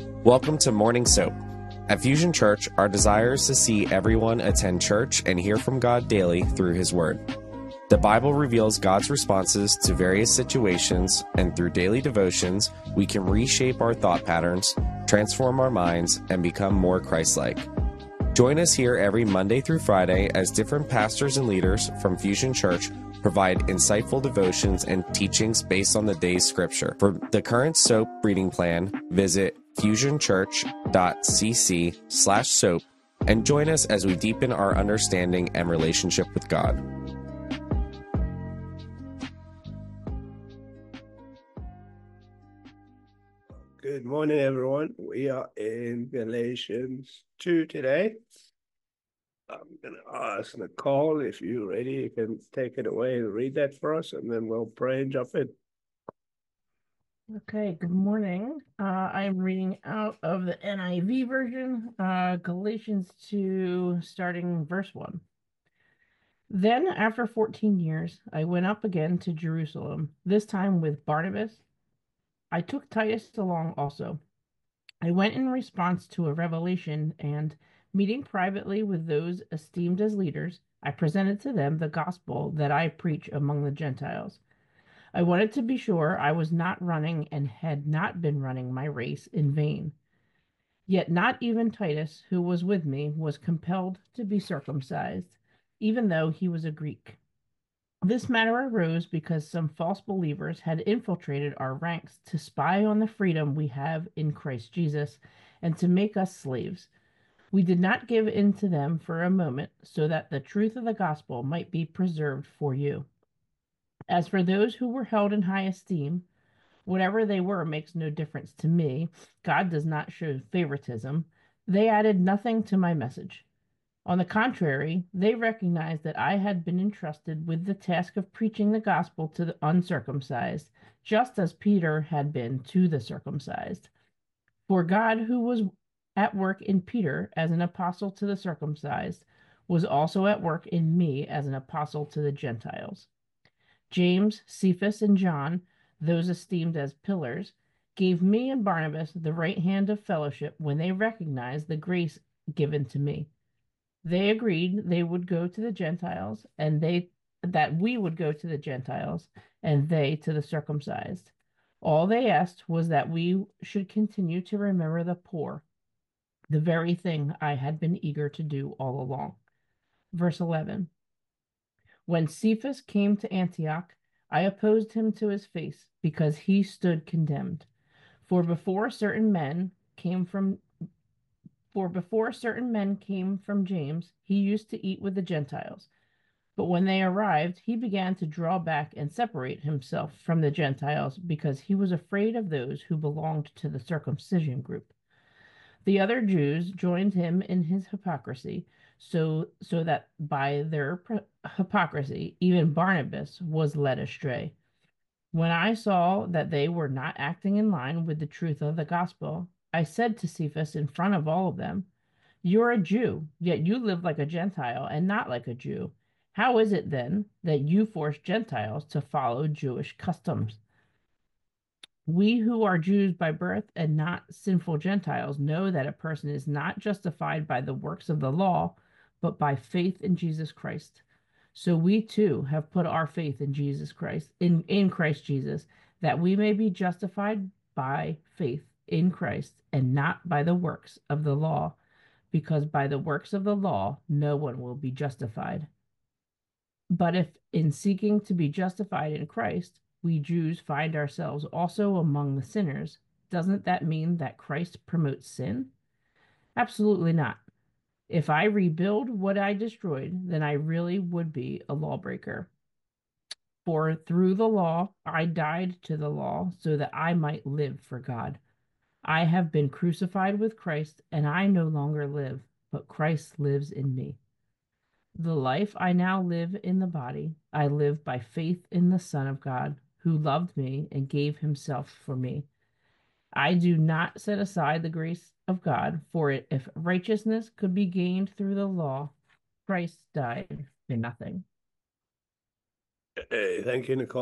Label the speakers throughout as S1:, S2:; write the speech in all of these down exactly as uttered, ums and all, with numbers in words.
S1: Welcome to Morning Soap. At Fusion Church, our desire is to see everyone attend church and hear from God daily through His Word. The Bible reveals God's responses to various situations, and through daily devotions, we can reshape our thought patterns, transform our minds, and become more Christ-like. Join us here every Monday through Friday as different pastors and leaders from Fusion Church provide insightful devotions and teachings based on the day's scripture. For the current soap reading plan, visit fusionchurch.cc slash soap and join us as we deepen our understanding and relationship with God.
S2: Good morning, everyone. We are in Galatians two today. I'm going to ask Nicole, if you're ready, you can take it away and read that for us, and then we'll pray and jump in.
S3: Okay, good morning. Uh, I'm reading out of the N I V version, uh, Galatians two, starting verse one. Then, after fourteen years, I went up again to Jerusalem, this time with Barnabas. I took Titus along also. I went in response to a revelation, and, meeting privately with those esteemed as leaders, I presented to them the gospel that I preach among the Gentiles. I wanted to be sure I was not running and had not been running my race in vain. Yet not even Titus, who was with me, was compelled to be circumcised, even though he was a Greek. This matter arose because some false believers had infiltrated our ranks to spy on the freedom we have in Christ Jesus and to make us slaves. We did not give in to them for a moment, so that the truth of the gospel might be preserved for you. As for those who were held in high esteem, whatever they were makes no difference to me. God does not show favoritism. They added nothing to my message. On the contrary, they recognized that I had been entrusted with the task of preaching the gospel to the uncircumcised, just as Peter had been to the circumcised. For God, who was at work in Peter as an apostle to the circumcised, was also at work in me as an apostle to the Gentiles. James, Cephas, and John, those esteemed as pillars, gave me and Barnabas the right hand of fellowship when they recognized the grace given to me. They agreed they would go to the Gentiles, and they that we would go to the Gentiles, and they to the circumcised. All they asked was that we should continue to remember the poor, the very thing I had been eager to do all along. Verse eleven. When Cephas came to Antioch, I opposed him to his face, because he stood condemned. For before certain men came from for before certain men came from James, he used to eat with the Gentiles. But when they arrived, he began to draw back and separate himself from the Gentiles, because he was afraid of those who belonged to the circumcision group. The other Jews joined him in his hypocrisy, so so that by their hypocrisy even Barnabas was led astray. When I saw that they were not acting in line with the truth of the gospel, I said to Cephas in front of all of them, "You're a Jew, yet you live like a Gentile and not like a Jew. How is it then that you force Gentiles to follow Jewish customs? We who are Jews by birth and not sinful Gentiles know that a person is not justified by the works of the law, but by faith in Jesus Christ. So we too have put our faith in Jesus Christ, in, in Christ Jesus, that we may be justified by faith in Christ and not by the works of the law, because by the works of the law no one will be justified. But if in seeking to be justified in Christ, we Jews find ourselves also among the sinners, doesn't that mean that Christ promotes sin? Absolutely not. If I rebuild what I destroyed, then I really would be a lawbreaker. For through the law, I died to the law so that I might live for God. I have been crucified with Christ, and I no longer live, but Christ lives in me. The life I now live in the body, I live by faith in the Son of God, who loved me and gave himself for me. I do not set aside the grace of God, for it, if righteousness could be gained through the law, Christ died for nothing.
S2: Hey, thank you, Nicole.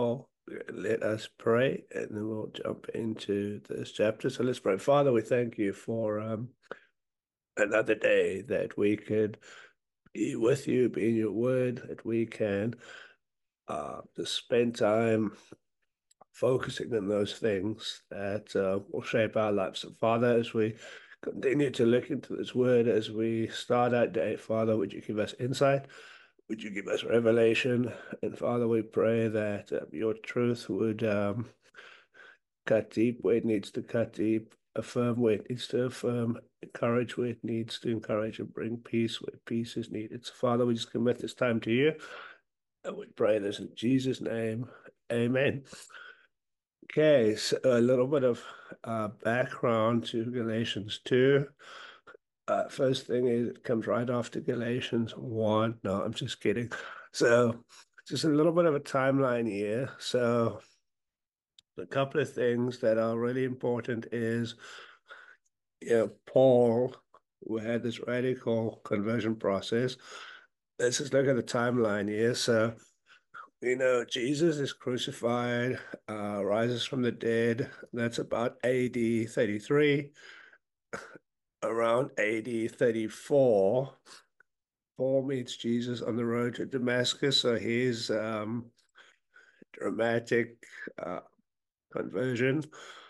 S2: Let us pray, and then we'll jump into this chapter. So let's pray. Father, we thank you for um, another day that we could be with you, be in your word, that we can uh, just spend time focusing on those things that uh, will shape our lives. So, Father, as we continue to look into this word, as we start our day, Father, would you give us insight? Would you give us revelation? And Father, we pray that uh, your truth would um, cut deep where it needs to cut deep, affirm where it needs to affirm, encourage where it needs to encourage, and bring peace where peace is needed. So, Father, we just commit this time to you. And we pray this in Jesus' name. Amen. Okay, so a little bit of uh, background to Galatians two. Uh, first thing is, it comes right after Galatians one. No, I'm just kidding. So, just a little bit of a timeline here. So, a couple of things that are really important is, you know, Paul, who had this radical conversion process. Let's just look at the timeline here. So, you know, Jesus is crucified, uh, rises from the dead. That's about A D thirty-three. Around A D thirty-four, Paul meets Jesus on the road to Damascus. So his um, dramatic uh, conversion.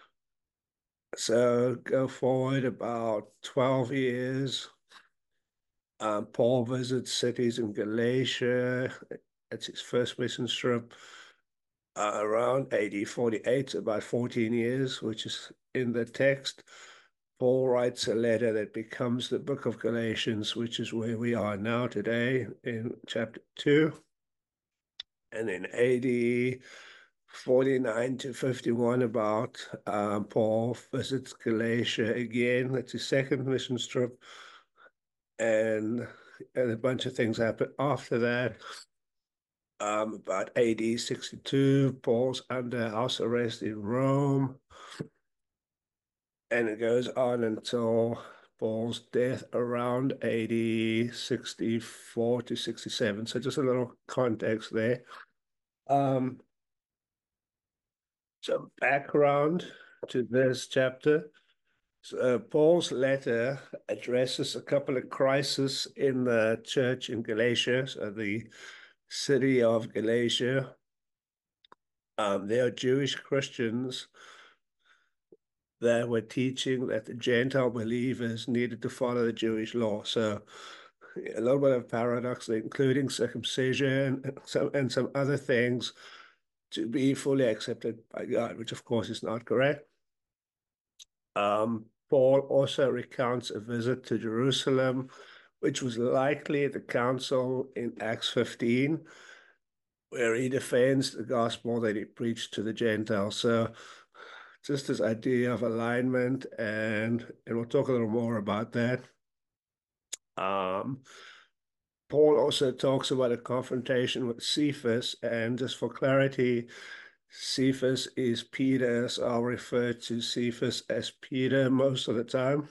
S2: So go forward about twelve years. Um, Paul visits cities in Galatia. It's his first mission trip. Uh, around A D forty-eight, about fourteen years, which is in the text. Paul writes a letter that becomes the book of Galatians, which is where we are now today in chapter two. And in A D forty-nine to fifty-one, about uh, Paul visits Galatia again. That's his second mission trip. And, and a bunch of things happen after that. Um, about A D sixty-two, Paul's under house arrest in Rome. And it goes on until Paul's death around A D sixty-four to sixty-seven. So just a little context there. Um, some background to this chapter. So, uh, Paul's letter addresses a couple of crises in the church in Galatia, so the city of Galatia. Um, there are Jewish Christians that were teaching that the Gentile believers needed to follow the Jewish law. So a little bit of paradox, including circumcision and some, and some other things to be fully accepted by God, which of course is not correct. Um, Paul also recounts a visit to Jerusalem, which was likely the council in Acts fifteen, where he defends the gospel that he preached to the Gentiles. So just this idea of alignment, and, and we'll talk a little more about that. Um, Paul also talks about a confrontation with Cephas, and just for clarity, Cephas is Peter, so I'll refer to Cephas as Peter most of the time.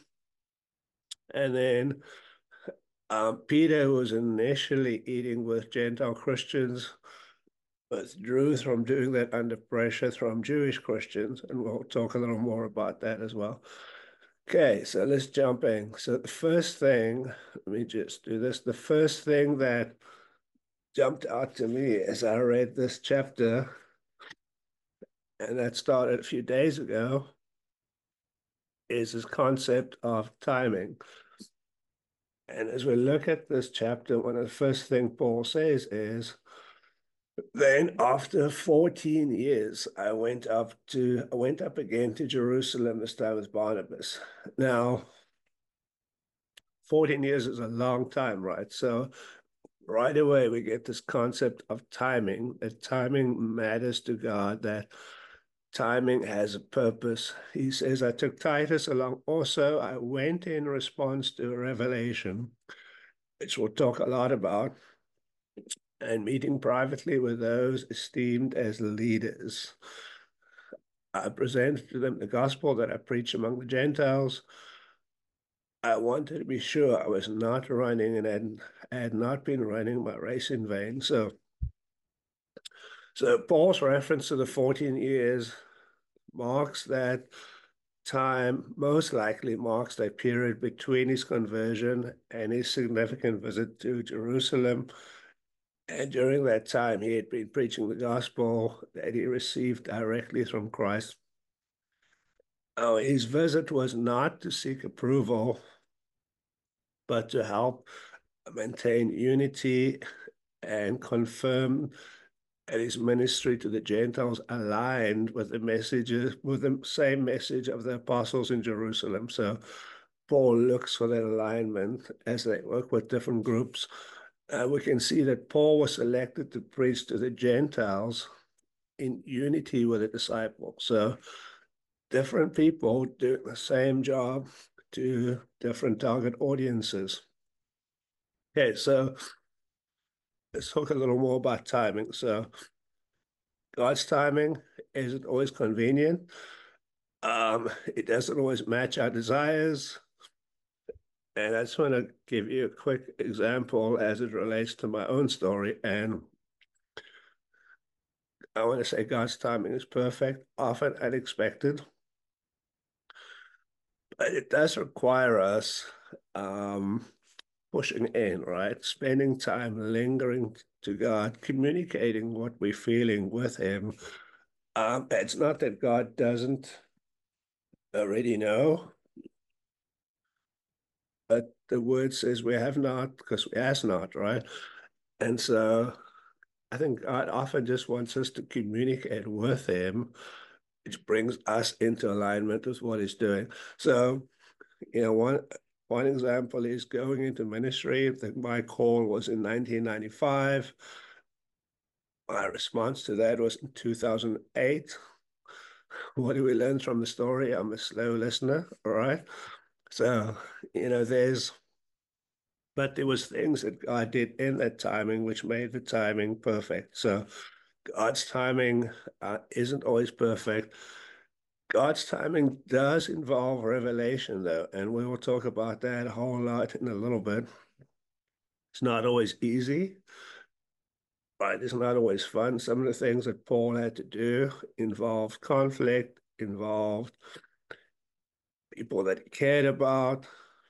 S2: And then um, Peter, who was initially eating with Gentile Christians, withdrew from doing that under pressure from Jewish Christians, and we'll talk a little more about that as well. Okay, so let's jump in. So the first thing, let me just do this. The first thing that jumped out to me as I read this chapter, and that started a few days ago, is this concept of timing. And as we look at this chapter, one of the first things Paul says is, then after fourteen years, I went up to I went up again to Jerusalem, this time with Barnabas. Now, fourteen years is a long time, right? So right away we get this concept of timing, that timing matters to God, that timing has a purpose. He says, I took Titus along also. I went in response to a revelation, which we'll talk a lot about, and meeting privately with those esteemed as leaders. I presented to them the gospel that I preach among the Gentiles. I wanted to be sure I was not running and had, had not been running my race in vain. So, So Paul's reference to the fourteen years marks that time, most likely marks that period between his conversion and his significant visit to Jerusalem. And during that time, he had been preaching the gospel that he received directly from Christ. Oh, his visit was not to seek approval, but to help maintain unity and confirm that his ministry to the Gentiles aligned with the messages, with the same message of the apostles in Jerusalem. So Paul looks for that alignment as they work with different groups. Uh, we can see that Paul was selected to preach to the Gentiles in unity with the disciples. So different people doing the same job to different target audiences. Okay, so let's talk a little more about timing. So God's timing isn't always convenient. Um, it doesn't always match our desires. And I just want to give you a quick example as it relates to my own story. And I want to say God's timing is perfect, often unexpected, but it does require us um, pushing in, right? Spending time lingering to God, communicating what we're feeling with Him. Um, it's not that God doesn't already know, but the word says we have not because we ask not, right? And so I think God often just wants us to communicate with Him, which brings us into alignment with what He's doing. So, you know, one one example is going into ministry. My call was in nineteen ninety-five. My response to that was in two thousand eight. What do we learn from the story? I'm a slow listener, all right? So, you know, there's, but there was things that God did in that timing which made the timing perfect. So God's timing uh, isn't always perfect. God's timing does involve revelation, though, and we will talk about that a whole lot in a little bit. It's not always easy, right? It's not always fun. Some of the things that Paul had to do involved conflict, involved people that he cared about,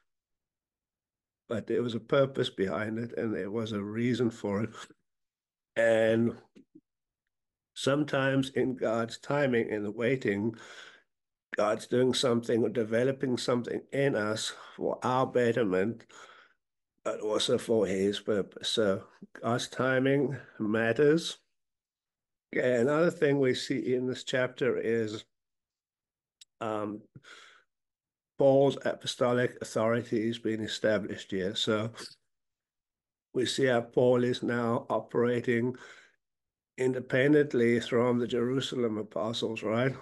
S2: but there was a purpose behind it and there was a reason for it. And sometimes in God's timing, in the waiting, God's doing something or developing something in us for our betterment, but also for His purpose. So God's timing matters. Okay, another thing we see in this chapter is um, Paul's apostolic authority is being established here. So we see how Paul is now operating independently from the Jerusalem apostles, right?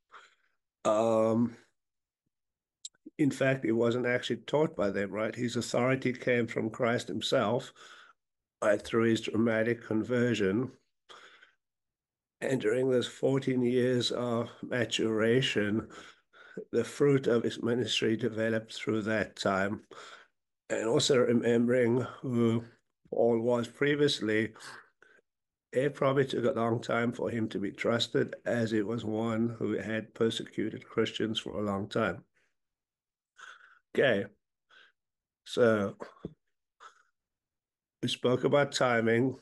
S2: Um, in fact, he wasn't actually taught by them, right? His authority came from Christ Himself, right, through His dramatic conversion. And during those fourteen years of maturation, the fruit of His ministry developed through that time. And also remembering who Paul was previously, it probably took a long time for him to be trusted, as it was one who had persecuted Christians for a long time. Okay, so we spoke about timing.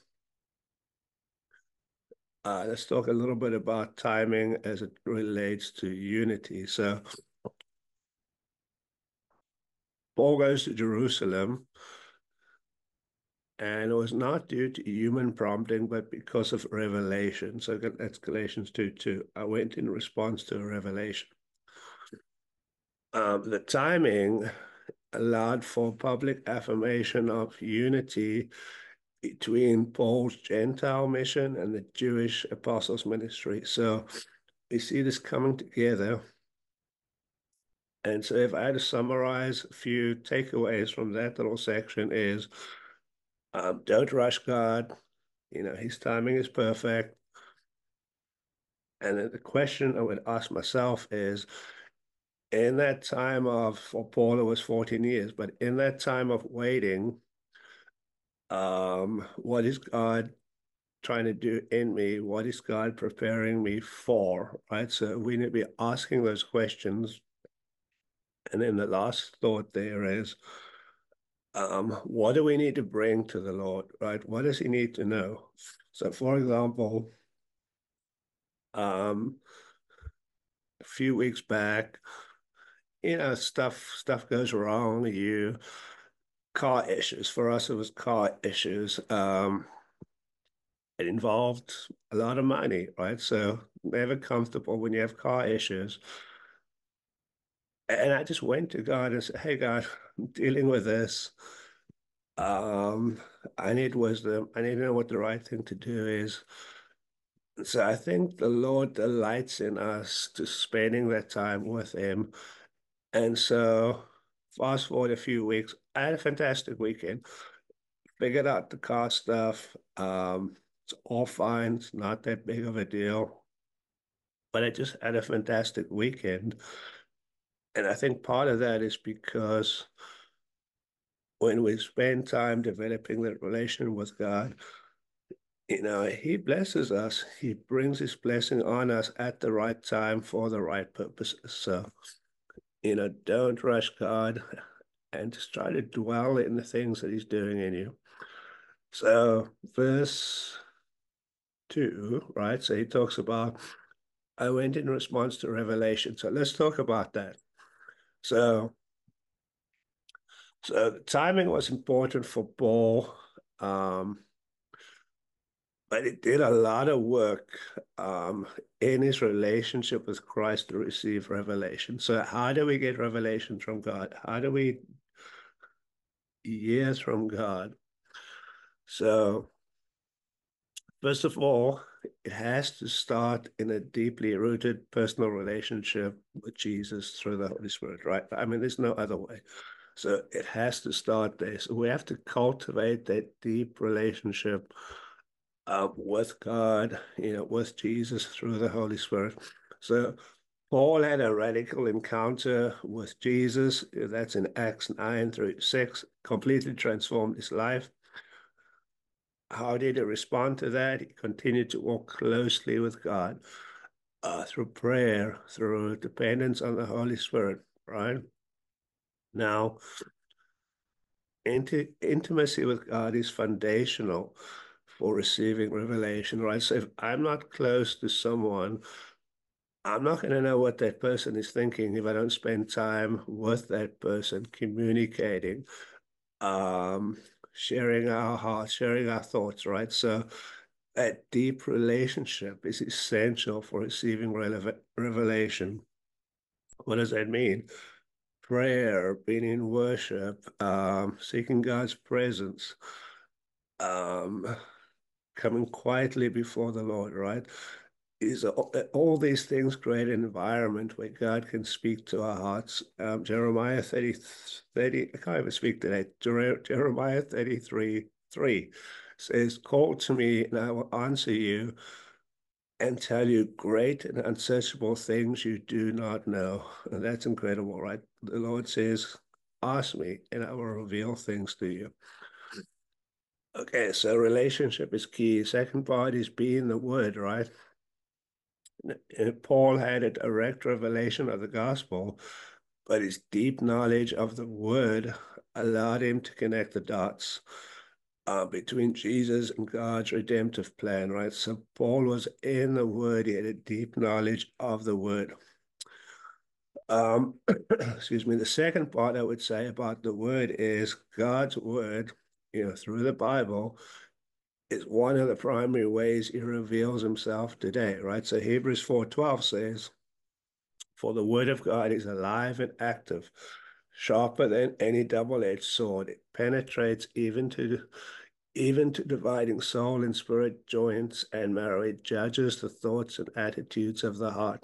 S2: Uh, let's talk a little bit about timing as it relates to unity. So Paul goes to Jerusalem, and it was not due to human prompting, but because of revelation. So that's Galatians two two. I went in response to a revelation. Um, the timing allowed for public affirmation of unity between Paul's Gentile mission and the Jewish apostles' ministry. So we see this coming together. And so if I had to summarize a few takeaways from that little section is, um, don't rush God. You know, His timing is perfect. And then the question I would ask myself is, in that time of, for Paul, it was fourteen years, but in that time of waiting, um, what is God trying to do in me? What is God preparing me for? Right. So we need to be asking those questions. And then the last thought there is, um, what do we need to bring to the Lord? Right. What does he need to know? So, for example, um, a few weeks back, you know, stuff stuff goes wrong. You car issues. For us, it was car issues. Um, it involved a lot of money, right? So never comfortable when you have car issues. And I just went to God and said, "Hey, God, I'm dealing with this. Um, I need wisdom. I need to know what the right thing to do is." So I think the Lord delights in us to spending that time with Him. And so fast forward a few weeks, I had a fantastic weekend. Figured out the car stuff. Um, it's all fine. It's not that big of a deal. But I just had a fantastic weekend. And I think part of that is because when we spend time developing that relation with God, you know, He blesses us. He brings His blessing on us at the right time for the right purposes. So, you know, don't rush God and just try to dwell in the things that He's doing in you. So, verse two, right? So he talks about, I went in response to revelation. So let's talk about that. So, so the timing was important for Paul, um, but he did a lot of work um, in his relationship with Christ to receive revelation. So how do we get revelation from God? How do we hear from God? So first of all, it has to start in a deeply rooted personal relationship with Jesus through the Holy Spirit, right? I mean, there's no other way. So it has to start there. So we have to cultivate that deep relationship uh, with God, you know, with Jesus through the Holy Spirit. So Paul had a radical encounter with Jesus. That's in Acts nine through six, completely transformed his life. How did he respond to that? He continued to walk closely with God uh, through prayer, through dependence on the Holy Spirit, right? Now, int intimacy with God is foundational for receiving revelation, right? So if I'm not close to someone, I'm not going to know what that person is thinking if I don't spend time with that person, communicating, um, sharing our hearts, sharing our thoughts, right? So that deep relationship is essential for receiving relevant revelation. What does that mean? Prayer, being in worship, um, seeking God's presence, um, coming quietly before the Lord, right? Is all, all these things create an environment where God can speak to our hearts. Um, Jeremiah thirty, thirty, I can't even speak today. Jer Jeremiah thirty-three, three says, call to me and I will answer you and tell you great and unsearchable things you do not know. And that's incredible, right? The Lord says, ask me and I will reveal things to you. Okay, so relationship is key. Second part is being the word, right? Paul had a direct revelation of the gospel, but his deep knowledge of the word allowed him to connect the dots uh, between Jesus and God's redemptive plan, right? So Paul was in the word. He had a deep knowledge of the word. Um, excuse me. The second part I would say about the word is God's word, you know, through the Bible is one of the primary ways he reveals himself today, right? So Hebrews four twelve says, for the word of God is alive and active, sharper than any double-edged sword. It penetrates even to even to dividing soul and spirit, joints and marrow. It judges the thoughts and attitudes of the heart.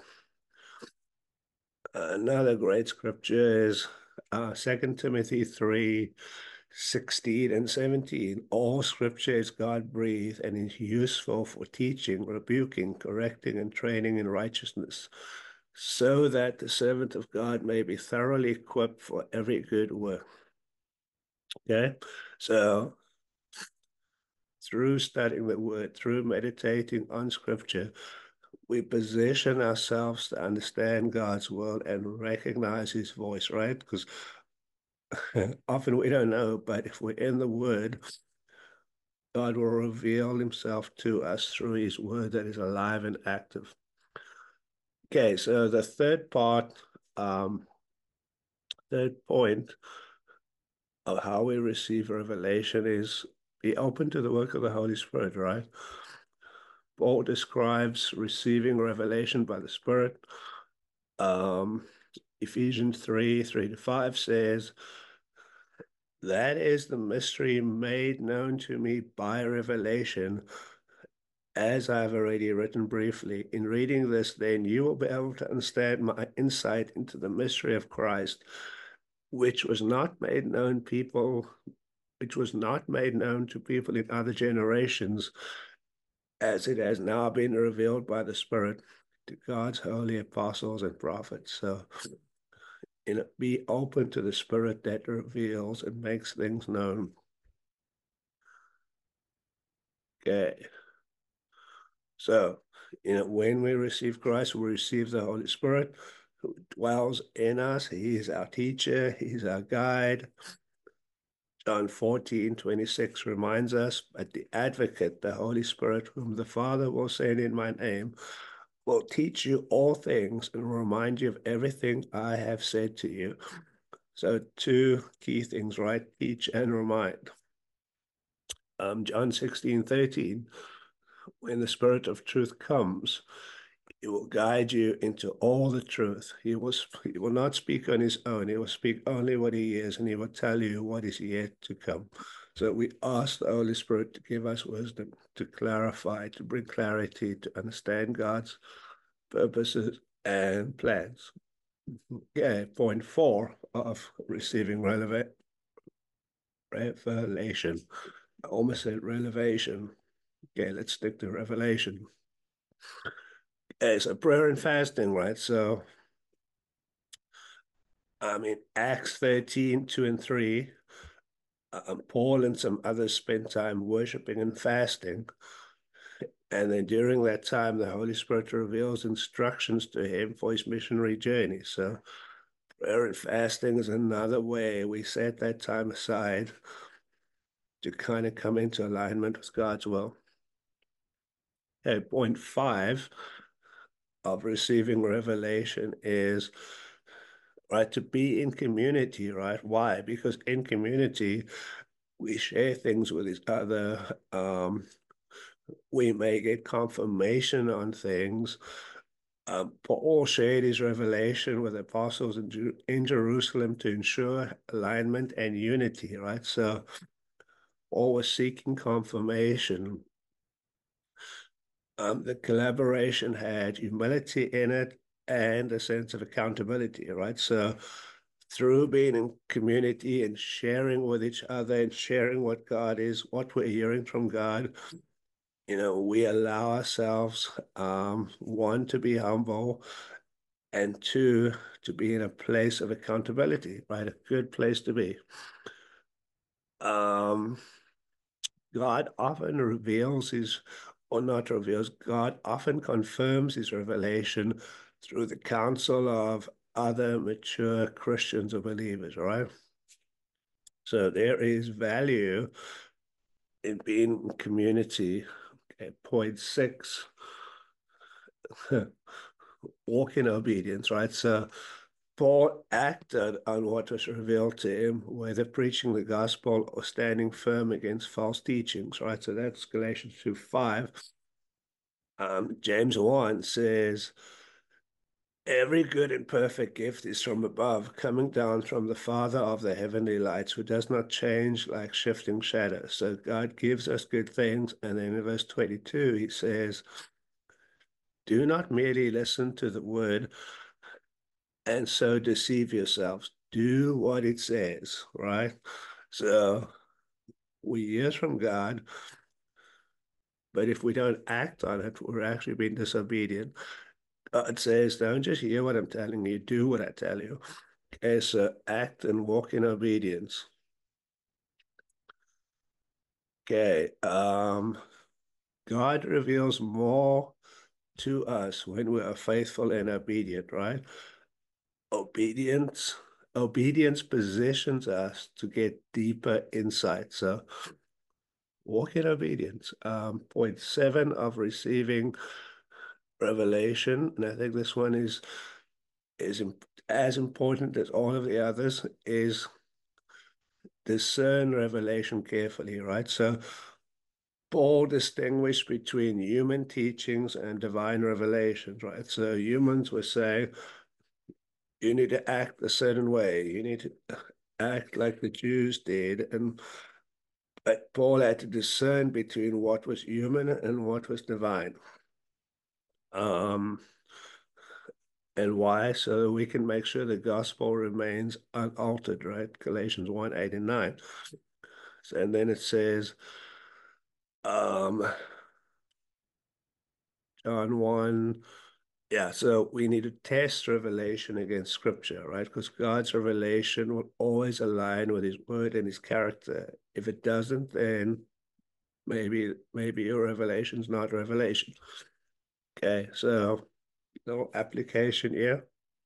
S2: Another great scripture is uh, Second Timothy three, sixteen and seventeen. All scripture is God-breathed and is useful for teaching, rebuking, correcting, and training in righteousness, so that the servant of God may be thoroughly equipped for every good work. Okay, so through studying the word, through meditating on scripture, we position ourselves to understand God's will and recognize his voice, right? Because often we don't know, but if we're in the word, God will reveal himself to us through his word that is alive and active. Okay, so the third part, um, third point of how we receive revelation is be open to the work of the Holy Spirit, right? Paul describes receiving revelation by the Spirit. Um, Ephesians three, three to five says, that is the mystery made known to me by revelation, as I've already written briefly. In reading this, then, you will be able to understand my insight into the mystery of Christ, which was not made known people, which was not made known to people in other generations, as it has now been revealed by the Spirit to God's holy apostles and prophets. So, you know, be open to the Spirit that reveals and makes things known. Okay. So, you know, when we receive Christ, we receive the Holy Spirit who dwells in us. He is our teacher. He's our guide. John fourteen, twenty-six reminds us, but the advocate, the Holy Spirit, whom the Father will send in my name, will teach you all things and remind you of everything I have said to you. So two key things, right? Teach and remind. Um, John sixteen, thirteen, when the Spirit of truth comes, he will guide you into all the truth. He will, he will not speak on his own. He will speak only what he is, and he will tell you what is yet to come. So we ask the Holy Spirit to give us wisdom, to clarify, to bring clarity, to understand God's purposes and plans. Yeah, point four of receiving relevant revelation. I almost said revelation. Okay, let's stick to revelation. Okay, so prayer and fasting, right? So, I mean, Acts thirteen, two and three, um, Paul and some others spent time worshiping and fasting. And then during that time, the Holy Spirit reveals instructions to him for his missionary journey. So prayer and fasting is another way we set that time aside to kind of come into alignment with God's will. Okay, point five of receiving revelation is, right, to be in community, right? Why? Because in community, we share things with each other. Um, we may get confirmation on things. Um, Paul shared his revelation with apostles in, Ju in Jerusalem to ensure alignment and unity, right? So Paul was seeking confirmation. Um, the collaboration had humility in it and a sense of accountability, right? So through being in community and sharing with each other and sharing what God is, what we're hearing from God, you know, we allow ourselves, um, one, to be humble, and two, to be in a place of accountability, right? A good place to be. Um, God often reveals his, or not reveals, God often confirms his revelation through the counsel of other mature Christians or believers, right? So there is value in being in community. Okay, point six, walk in obedience, right? So Paul acted on what was revealed to him, whether preaching the gospel or standing firm against false teachings, right? So that's Galatians two five. Um, James one says, every good and perfect gift is from above, coming down from the Father of the heavenly lights, who does not change like shifting shadows. So God gives us good things. And then in verse twenty-two, he says, do not merely listen to the word and so deceive yourselves. Do what it says, right? So we hear from God, but if we don't act on it, we're actually being disobedient. God says, don't just hear what I'm telling you, do what I tell you. Okay, so act and walk in obedience. Okay. Um, God reveals more to us when we are faithful and obedient, right? Obedience, obedience positions us to get deeper insight. So walk in obedience. Um, point seven of receiving revelation, and I think this one is is imp as important as all of the others, is discern revelation carefully, right? So Paul distinguished between human teachings and divine revelations, right? So humans were saying, you need to act a certain way. You need to act like the Jews did. And but Paul had to discern between what was human and what was divine. Um, and why? So we can make sure the gospel remains unaltered, right? Galatians one, eight, and nine. So, and then it says, um, John one, yeah, so we need to test revelation against scripture, right? Because God's revelation will always align with his word and his character. If it doesn't, then maybe maybe your revelation's not revelation. Okay, so no application here.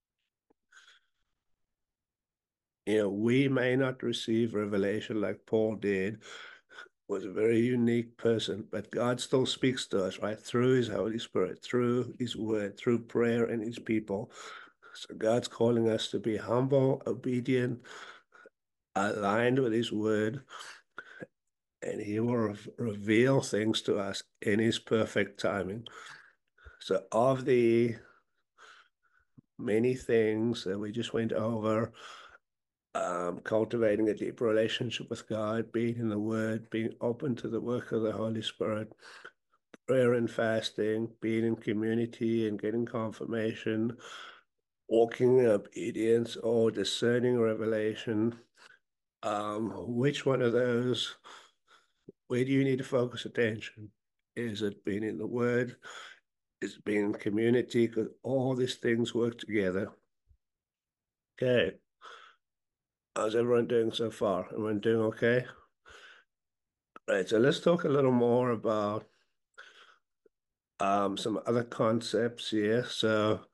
S2: You know, we may not receive revelation like Paul did, was a very unique person, but God still speaks to us, right? Through his Holy Spirit, through his word, through prayer and his people. So God's calling us to be humble, obedient, aligned with his word, and he will re reveal things to us in his perfect timing. So of the many things that we just went over, um, cultivating a deep relationship with God, being in the word, being open to the work of the Holy Spirit, prayer and fasting, being in community and getting confirmation, walking in obedience or discerning revelation. Um, which one of those, where do you need to focus attention? Is it being in the word? Is it being in community? Because all these things work together. Okay. How's everyone doing so far? Everyone doing okay? Right, so let's talk a little more about um, some other concepts here. So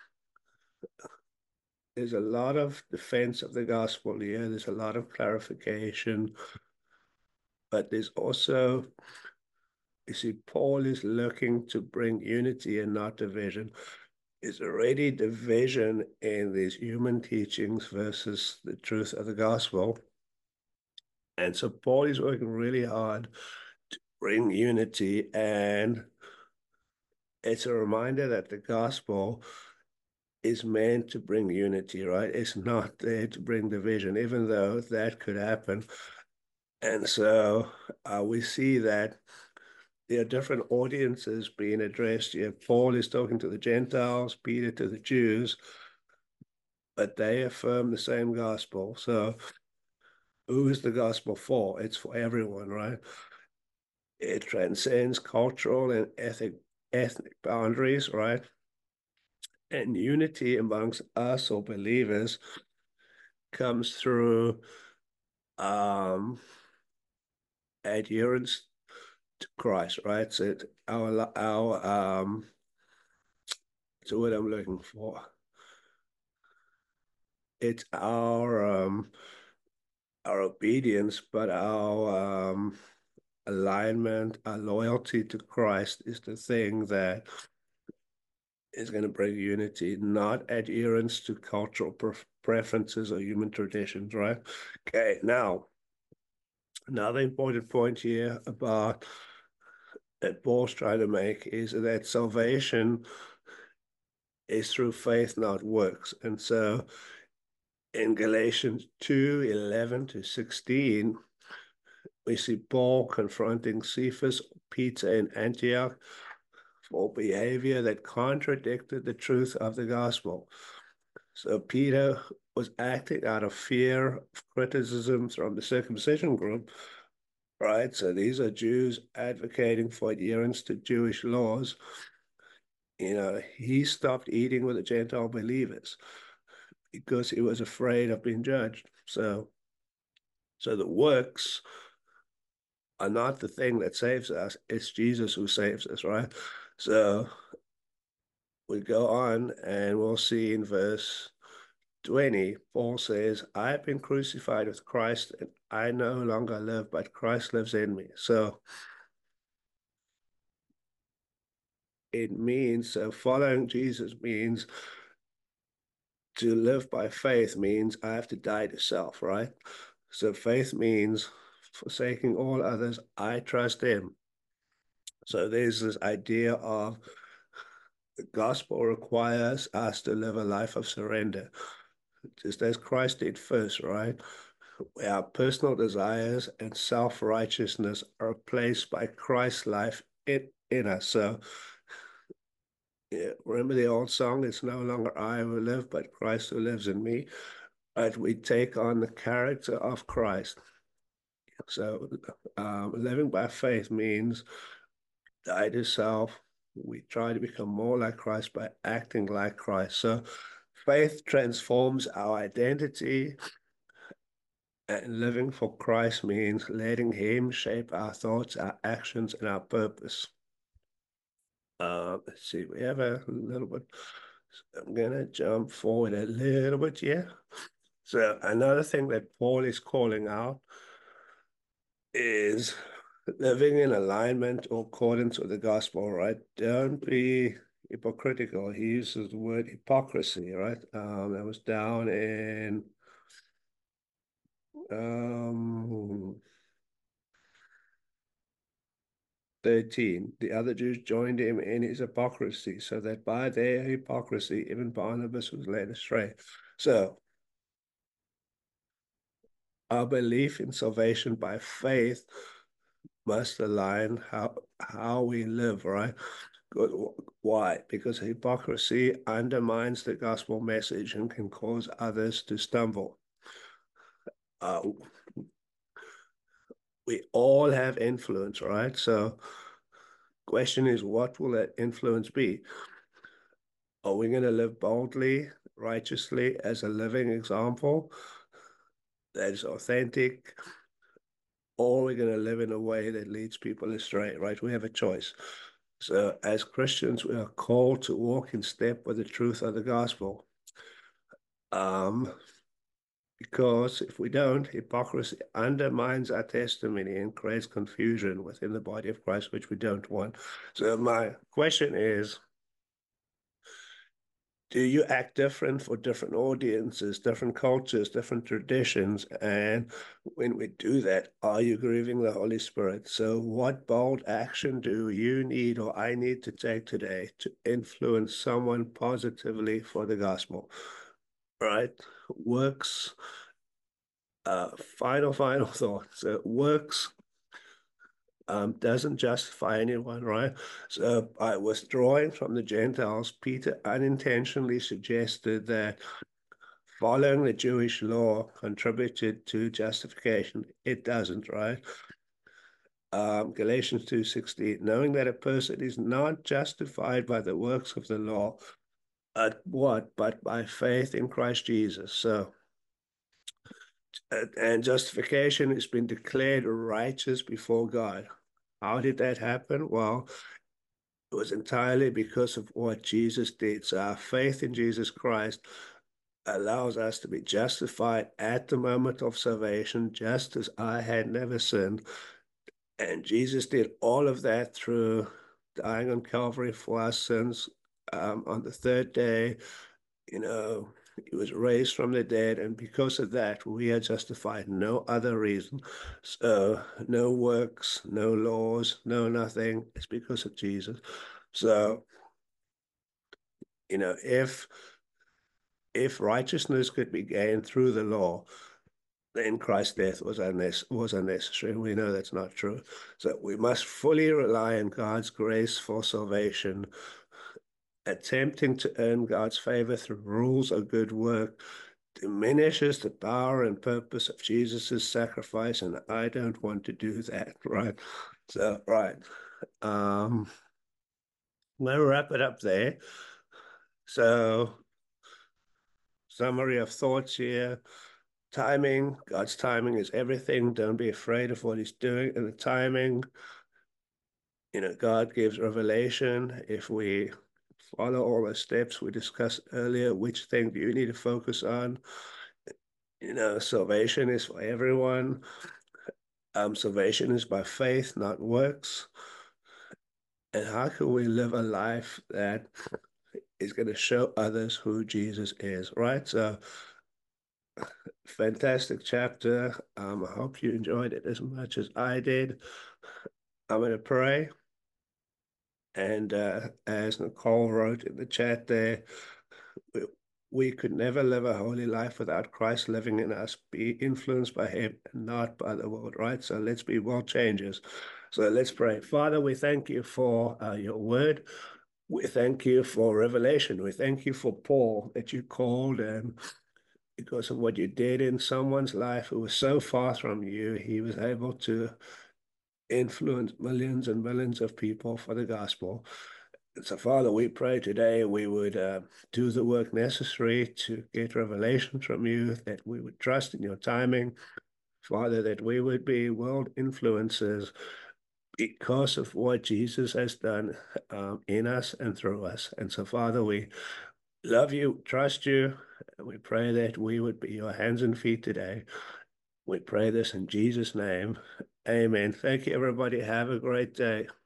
S2: there's a lot of defense of the gospel here. There's a lot of clarification, but there's also, you see, Paul is looking to bring unity and not division. There's already division in these human teachings versus the truth of the gospel. And so Paul is working really hard to bring unity, and it's a reminder that the gospel is meant to bring unity, right? It's not there to bring division, even though that could happen. And so uh, we see that there are different audiences being addressed here. Paul is talking to the Gentiles, Peter to the Jews, but they affirm the same gospel. So who is the gospel for? It's for everyone, right? It transcends cultural and ethnic ethnic boundaries, right? And unity amongst us or believers comes through um, adherence to Christ, right? So it, our our um, so what I'm looking for. It's our um, our obedience, but our um, alignment, our loyalty to Christ is the thing that is going to bring unity, not adherence to cultural pre preferences or human traditions, right? Okay, now, another important point here about that Paul's trying to make is that salvation is through faith, not works. And so in Galatians two, eleven to sixteen, we see Paul confronting Cephas, Peter in Antioch for behavior that contradicted the truth of the gospel. So Peter was acting out of fear of criticism from the circumcision group, right? So these are Jews advocating for adherence to Jewish laws. You know, he stopped eating with the Gentile believers because he was afraid of being judged. So, so the works are not the thing that saves us. It's Jesus who saves us, right? So we go on and we'll see in verse twenty, Paul says, I have been crucified with Christ, and I no longer live, but Christ lives in me. So it means, so following Jesus means to live by faith means I have to die to self, right? So faith means forsaking all others, I trust him. So there's this idea of the gospel requires us to live a life of surrender, just as Christ did first, right? Where our personal desires and self-righteousness are replaced by Christ's life in, in us. So yeah, remember the old song, it's no longer I who live, but Christ who lives in me. But we take on the character of Christ. So um, living by faith means die to self. We try to become more like Christ by acting like Christ. So faith transforms our identity, and living for Christ means letting him shape our thoughts, our actions, and our purpose. Uh, let's see, we have a little bit. So I'm going to jump forward a little bit here. So another thing that Paul is calling out is living in alignment or accordance with the gospel, right? Don't be hypocritical. He uses the word hypocrisy, right? Um, that was down in um, thirteen. The other Jews joined him in his hypocrisy, so that by their hypocrisy, even Barnabas was led astray. So our belief in salvation by faith must align how how we live, right? Why? Because hypocrisy undermines the gospel message and can cause others to stumble. Uh, we all have influence, right? So question is, what will that influence be? Are we going to live boldly, righteously as a living example that is authentic, or are we going to live in a way that leads people astray, right? We have a choice. So as Christians, we are called to walk in step with the truth of the gospel. Um, because if we don't, hypocrisy undermines our testimony and creates confusion within the body of Christ, which we don't want. So my question is, do you act different for different audiences, different cultures, different traditions? And when we do that, are you grieving the Holy Spirit? So what bold action do you need or I need to take today to influence someone positively for the gospel? Right? Works, uh, final, final thought. So works Um, doesn't justify anyone, right? So by withdrawing from the Gentiles, Peter unintentionally suggested that following the Jewish law contributed to justification. It doesn't, right? Um, Galatians two sixteen, knowing that a person is not justified by the works of the law, but what? But by faith in Christ Jesus. So, and justification has been declared righteous before God. How did that happen? Well, it was entirely because of what Jesus did. So our faith in Jesus Christ allows us to be justified at the moment of salvation, just as I had never sinned. And Jesus did all of that through dying on Calvary for our sins. Um, on the third day, you know, he was raised from the dead, and because of that, we are justified. No other reason. So, no works, no laws, no nothing. It's because of Jesus. So, you know, if if righteousness could be gained through the law, then Christ's death was, unnes- was unnecessary. We know that's not true. So we must fully rely on God's grace for salvation. Attempting to earn God's favor through rules of good work diminishes the power and purpose of Jesus' sacrifice, and I don't want to do that, right? So, right. Um, I'm going to wrap it up there. So, summary of thoughts here. timing. God's timing is everything. Don't be afraid of what he's doing in the timing. You know, God gives revelation. If we follow all the steps we discussed earlier, which thing do you need to focus on? You know, salvation is for everyone. Um, salvation is by faith, not works. And how can we live a life that is going to show others who Jesus is, right? So, fantastic chapter. Um, I hope you enjoyed it as much as I did. I'm going to pray. And uh, as Nicole wrote in the chat there, we, we could never live a holy life without Christ living in us, be influenced by him and not by the world, right? So let's be world changers. So let's pray. Father, we thank you for uh, your word. We thank you for revelation. We thank you for Paul that you called, and because of what you did in someone's life who was so far from you, he was able to influence millions and millions of people for the gospel. And so, Father, we pray today we would uh, do the work necessary to get revelation from you, that we would trust in your timing, Father, that we would be world influencers because of what Jesus has done um, in us and through us. And so, Father, we love you, trust you, and we pray that we would be your hands and feet today. We pray this in Jesus' name. Amen. Thank you, everybody. Have a great day.